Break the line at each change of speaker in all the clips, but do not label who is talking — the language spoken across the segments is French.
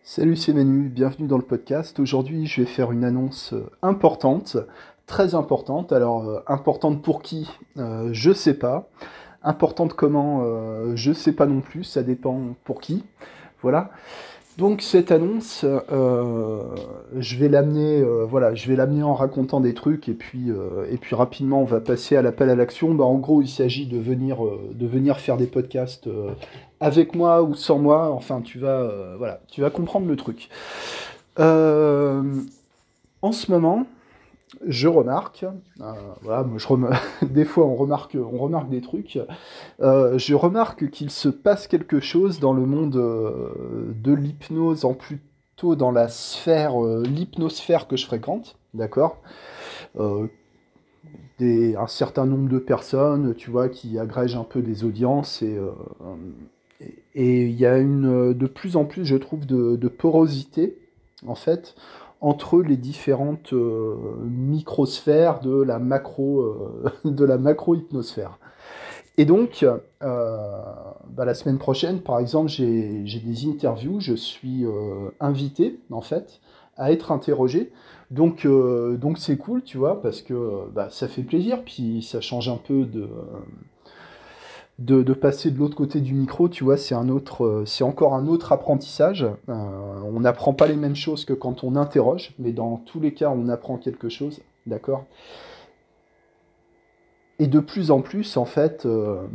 Salut, c'est Manu, bienvenue dans le podcast. Aujourd'hui, je vais faire une annonce importante, très importante. Alors, importante pour qui? Je sais pas. Importante comment? Je sais pas non plus, ça dépend pour qui. Voilà. Donc cette annonce, je vais l'amener en racontant des trucs et puis rapidement on va passer à l'appel à l'action. Bah, en gros, il s'agit de venir faire des podcasts avec moi ou sans moi. Enfin, tu vas comprendre le truc. Euh, En ce moment, je remarque, moi, des fois on remarque des trucs. Je remarque qu'il se passe quelque chose dans le monde de l'hypnose, en plutôt dans la sphère, l'hypnosphère que je fréquente, d'accord. Euh, un certain nombre de personnes, tu vois, qui agrègent un peu des audiences et il y a de plus en plus, je trouve, de porosité, en fait, entre les différentes microsphères de la macro-hypnosphère. Et donc, la semaine prochaine, par exemple, j'ai des interviews, je suis invité, en fait, à être interrogé. Donc c'est cool, tu vois, parce que ça fait plaisir, puis ça change un peu de passer de l'autre côté du micro, tu vois, c'est encore un autre apprentissage. On n'apprend pas les mêmes choses que quand on interroge, mais dans tous les cas, on apprend quelque chose, d'accord? Et de plus en plus, en fait,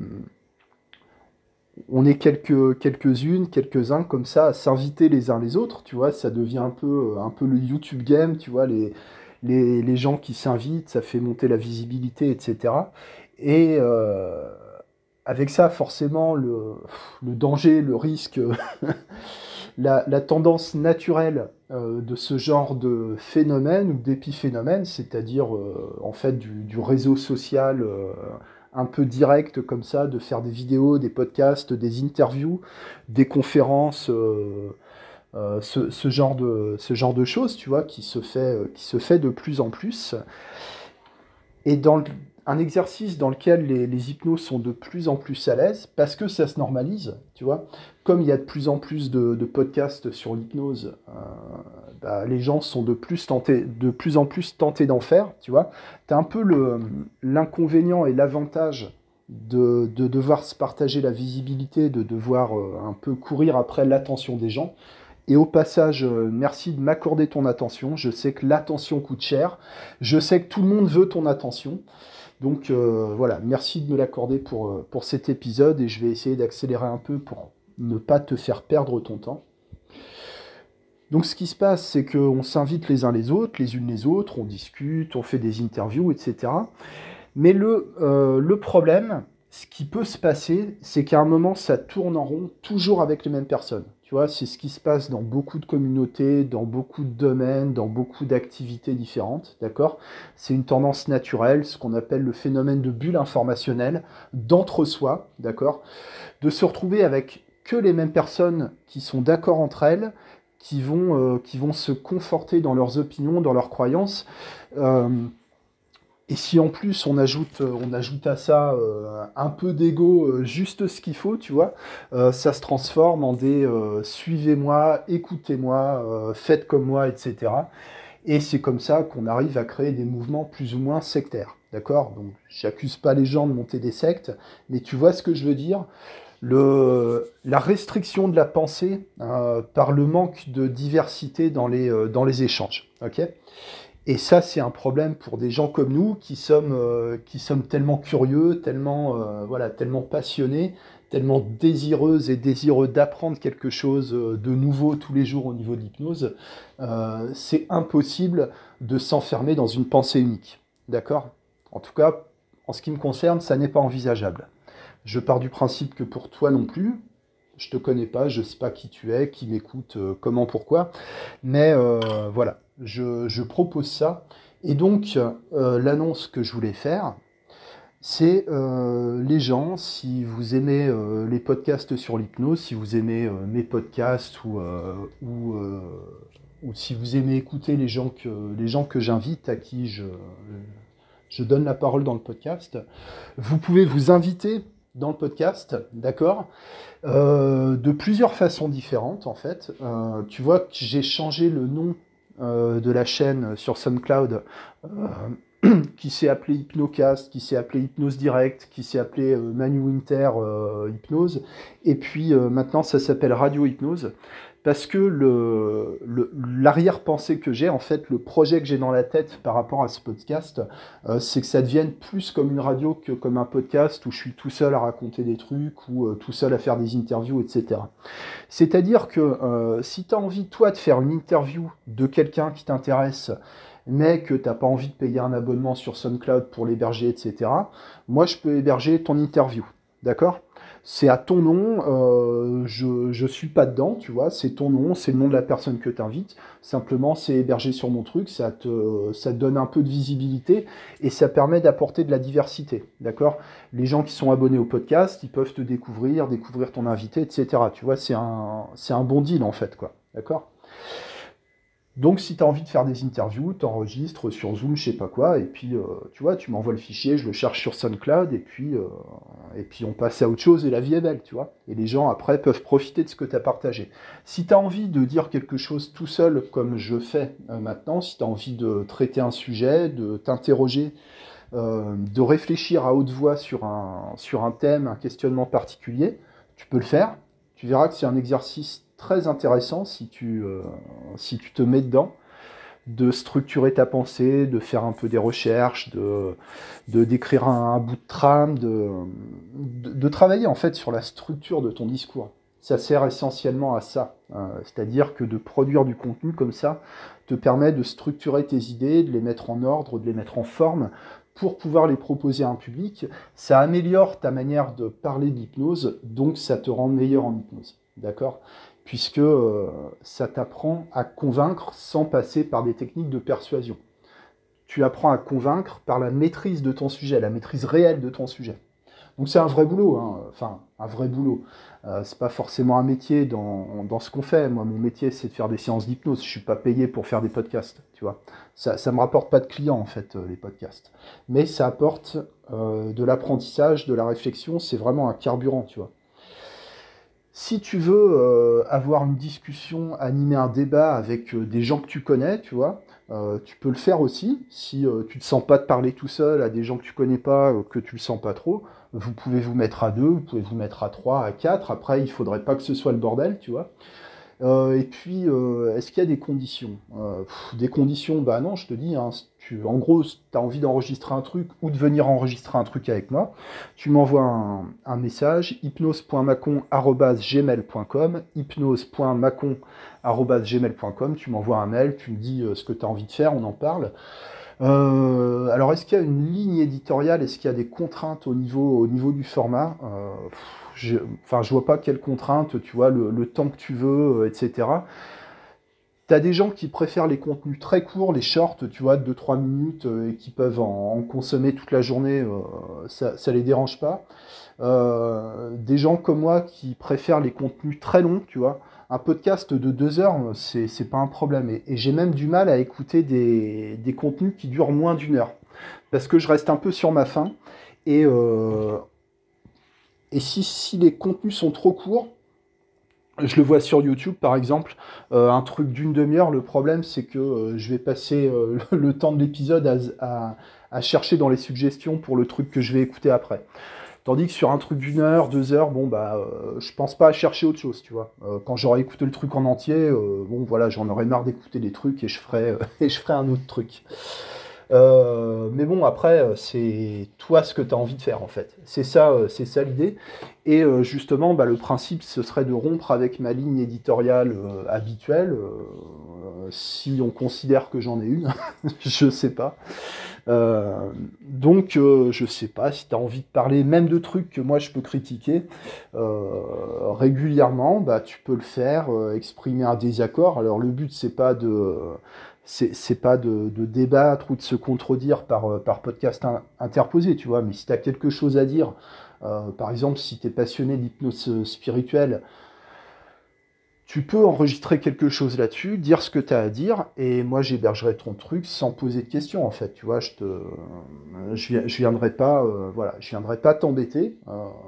on est quelques-unes, quelques-uns comme ça à s'inviter les uns les autres, tu vois, ça devient un peu le YouTube game, tu vois, les gens qui s'invitent, ça fait monter la visibilité, etc. Et avec ça, forcément, le danger, le risque, la tendance naturelle de ce genre de phénomène ou d'épiphénomène, c'est-à-dire en fait du réseau social un peu direct comme ça, de faire des vidéos, des podcasts, des interviews, des conférences, ce genre de choses, tu vois, qui se fait de plus en plus. Et un exercice dans lequel les hypnos sont de plus en plus à l'aise, parce que ça se normalise, tu vois. Comme il y a de plus en plus de podcasts sur l'hypnose, les gens sont de plus en plus tentés d'en faire, tu vois. Tu as un peu l'inconvénient et l'avantage de devoir se partager la visibilité, de devoir un peu courir après l'attention des gens. Et au passage, merci de m'accorder ton attention. Je sais que l'attention coûte cher. Je sais que tout le monde veut ton attention. Donc voilà, merci de me l'accorder pour cet épisode et je vais essayer d'accélérer un peu pour ne pas te faire perdre ton temps. Donc ce qui se passe, c'est qu'on s'invite les uns les unes les autres, on discute, on fait des interviews, etc. Mais le problème, ce qui peut se passer, c'est qu'à un moment, ça tourne en rond, toujours avec les mêmes personnes. Tu vois, c'est ce qui se passe dans beaucoup de communautés, dans beaucoup de domaines, dans beaucoup d'activités différentes, d'accord? C'est une tendance naturelle, ce qu'on appelle le phénomène de bulle informationnelle, d'entre-soi, d'accord? De se retrouver avec que les mêmes personnes qui sont d'accord entre elles, qui vont se conforter dans leurs opinions, dans leurs croyances. Euh, et si en plus on ajoute à ça un peu d'ego, juste ce qu'il faut, tu vois, ça se transforme en des suivez-moi, écoutez-moi, faites comme moi, etc. Et c'est comme ça qu'on arrive à créer des mouvements plus ou moins sectaires. D'accord? Donc j'accuse pas les gens de monter des sectes, mais tu vois ce que je veux dire? La restriction de la pensée par le manque de diversité dans les échanges. Ok? Et ça, c'est un problème pour des gens comme nous qui sommes tellement curieux, tellement passionnés, tellement désireuses et désireux d'apprendre quelque chose de nouveau tous les jours au niveau de l'hypnose. C'est impossible de s'enfermer dans une pensée unique. D'accord? En tout cas, en ce qui me concerne, ça n'est pas envisageable. Je pars du principe que pour toi non plus, je te connais pas, je sais pas qui tu es, qui m'écoute, comment, pourquoi, mais voilà, je propose ça. Et donc, l'annonce que je voulais faire, c'est les gens, si vous aimez les podcasts sur l'hypnose, si vous aimez mes podcasts ou si vous aimez écouter les gens que j'invite, à qui je donne la parole dans le podcast, vous pouvez vous inviter. dans le podcast, d'accord, de plusieurs façons différentes en fait. Tu vois que j'ai changé le nom de la chaîne sur SoundCloud, qui s'est appelé Hypnocast, qui s'est appelé Hypnose Direct, qui s'est appelé Manu Winter Hypnose, et puis maintenant ça s'appelle Radio Hypnose, parce que l'arrière-pensée que j'ai, en fait, le projet que j'ai dans la tête par rapport à ce podcast, c'est que ça devienne plus comme une radio que comme un podcast où je suis tout seul à raconter des trucs, ou tout seul à faire des interviews, etc. C'est-à-dire que si tu as envie, toi, de faire une interview de quelqu'un qui t'intéresse, mais que tu n'as pas envie de payer un abonnement sur SoundCloud pour l'héberger, etc., moi, je peux héberger ton interview. D'accord ? C'est à ton nom, je suis pas dedans, tu vois, c'est ton nom, c'est le nom de la personne que tu invites, simplement c'est hébergé sur mon truc, ça te donne un peu de visibilité et ça permet d'apporter de la diversité, d'accord ? Les gens qui sont abonnés au podcast, ils peuvent te découvrir ton invité, etc. Tu vois, c'est un bon deal en fait, quoi, d'accord ? Donc, si tu as envie de faire des interviews, t'enregistres sur Zoom, je sais pas quoi, et puis, tu vois, tu m'envoies le fichier, je le cherche sur SoundCloud, et puis on passe à autre chose, et la vie est belle, tu vois. Et les gens, après, peuvent profiter de ce que tu as partagé. Si tu as envie de dire quelque chose tout seul, comme je fais maintenant, si tu as envie de traiter un sujet, de t'interroger, de réfléchir à haute voix sur un thème, un questionnement particulier, tu peux le faire. Tu verras que c'est un exercice très intéressant si tu te mets dedans, de structurer ta pensée, de faire un peu des recherches, de d'écrire un bout de trame, de travailler en fait sur la structure de ton discours. Ça sert essentiellement à ça. C'est-à-dire que de produire du contenu comme ça te permet de structurer tes idées, de les mettre en ordre, de les mettre en forme pour pouvoir les proposer à un public. Ça améliore ta manière de parler de l'hypnose, donc ça te rend meilleur en hypnose. D'accord ? Puisque ça t'apprend à convaincre sans passer par des techniques de persuasion. Tu apprends à convaincre par la maîtrise de ton sujet, la maîtrise réelle de ton sujet. Donc c'est un vrai boulot, hein. Enfin, un vrai boulot. C'est pas forcément un métier dans ce qu'on fait. Moi, mon métier, c'est de faire des séances d'hypnose. Je suis pas payé pour faire des podcasts, tu vois. Ça me rapporte pas de clients, en fait, les podcasts. Mais ça apporte de l'apprentissage, de la réflexion. C'est vraiment un carburant, tu vois. Si tu veux avoir une discussion, animer un débat avec des gens que tu connais, tu vois, tu peux le faire aussi. Si tu ne te sens pas de parler tout seul à des gens que tu connais pas, que tu le sens pas trop, vous pouvez vous mettre à deux, vous pouvez vous mettre à trois, à quatre. Après, il faudrait pas que ce soit le bordel, tu vois. Et puis, est-ce qu'il y a des conditions des conditions, bah non, je te dis, hein, en gros, si tu as envie d'enregistrer un truc ou de venir enregistrer un truc avec moi, tu m'envoies un message, hypnose.macon@gmail.com, hypnose.macon@gmail.com, tu m'envoies un mail, tu me dis ce que tu as envie de faire, on en parle. Alors, est-ce qu'il y a une ligne éditoriale? Est-ce qu'il y a des contraintes au niveau du format? Enfin, je vois pas quelles contraintes, tu vois, le temps que tu veux, etc. T'as des gens qui préfèrent les contenus très courts, les shorts, tu vois, de 2-3 minutes, et qui peuvent en consommer toute la journée, ça les dérange pas. Des gens comme moi qui préfèrent les contenus très longs, tu vois. Un podcast de 2 heures, c'est pas un problème. Et j'ai même du mal à écouter des contenus qui durent moins d'1 heure. Parce que je reste un peu sur ma faim. Et, euh, et si les contenus sont trop courts, je le vois sur YouTube par exemple, un truc d'une demi-heure, le problème c'est que je vais passer le temps de l'épisode à chercher dans les suggestions pour le truc que je vais écouter après. Tandis que sur un truc d'1 heure, 2 heures, bon bah je pense pas à chercher autre chose, tu vois. Quand j'aurai écouté le truc en entier, bon voilà, j'en aurai marre d'écouter des trucs et je ferai et je ferai un autre truc. Mais bon, après, c'est toi ce que tu as envie de faire en fait. C'est ça l'idée. Et justement, bah, le principe, ce serait de rompre avec ma ligne éditoriale habituelle, si on considère que j'en ai une, je sais pas. Donc, je sais pas si tu as envie de parler même de trucs que moi je peux critiquer régulièrement, bah, tu peux le faire, exprimer un désaccord. Alors, le but, c'est pas de débattre ou de se contredire par podcast interposé, tu vois, mais si tu as quelque chose à dire, par exemple, si tu es passionné d'hypnose spirituelle, tu peux enregistrer quelque chose là-dessus, dire ce que tu as à dire, et moi j'hébergerai ton truc sans poser de questions, en fait, tu vois, je viendrai pas, voilà, je viendrai pas t'embêter,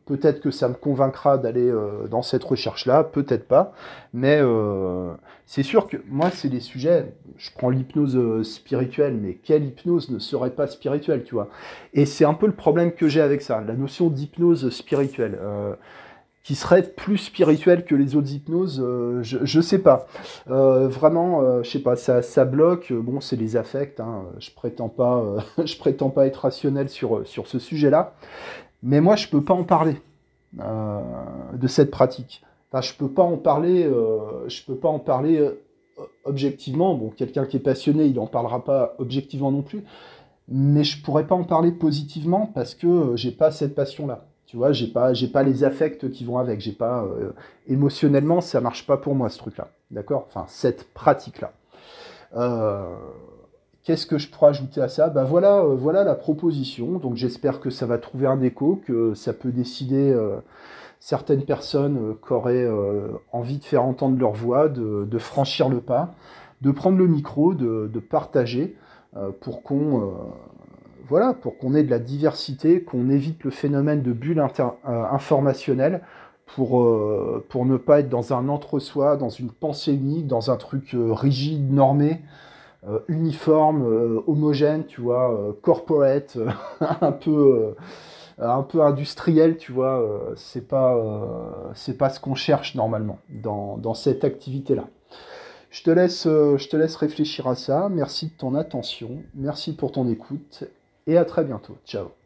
peut-être que ça me convaincra d'aller dans cette recherche-là, peut-être pas, mais c'est sûr que moi, c'est des sujets, je prends l'hypnose spirituelle, mais quelle hypnose ne serait pas spirituelle, tu vois? Et c'est un peu le problème que j'ai avec ça, la notion d'hypnose spirituelle. Qui serait plus spirituelle que les autres hypnoses, je sais pas. Vraiment, je sais pas, ça bloque. Bon, c'est les affects, hein, je prétends pas, je prétends pas être rationnel sur ce sujet-là. Mais moi, je peux pas en parler de cette pratique. Enfin, je peux pas en parler objectivement. Bon, quelqu'un qui est passionné, il en parlera pas objectivement non plus. Mais je pourrais pas en parler positivement parce que j'ai pas cette passion-là. Tu vois, j'ai pas les affects qui vont avec. J'ai pas émotionnellement, ça marche pas pour moi ce truc-là. D'accord? Enfin, cette pratique-là. Euh, Qu'est-ce que je pourrais ajouter à ça? Bah voilà, voilà la proposition. Donc j'espère que ça va trouver un écho, que ça peut décider certaines personnes qui auraient envie de faire entendre leur voix, de franchir le pas, de prendre le micro, de partager pour qu'on voilà, pour qu'on ait de la diversité, qu'on évite le phénomène de bulle informationnelle, pour ne pas être dans un entre-soi, dans une pensée unique, dans un truc rigide, normé, uniforme, homogène, tu vois, corporate, un peu, un peu industriel, tu vois. C'est pas ce qu'on cherche normalement dans cette activité-là. Je te laisse réfléchir à ça. Merci de ton attention, merci pour ton écoute et à très bientôt. Ciao.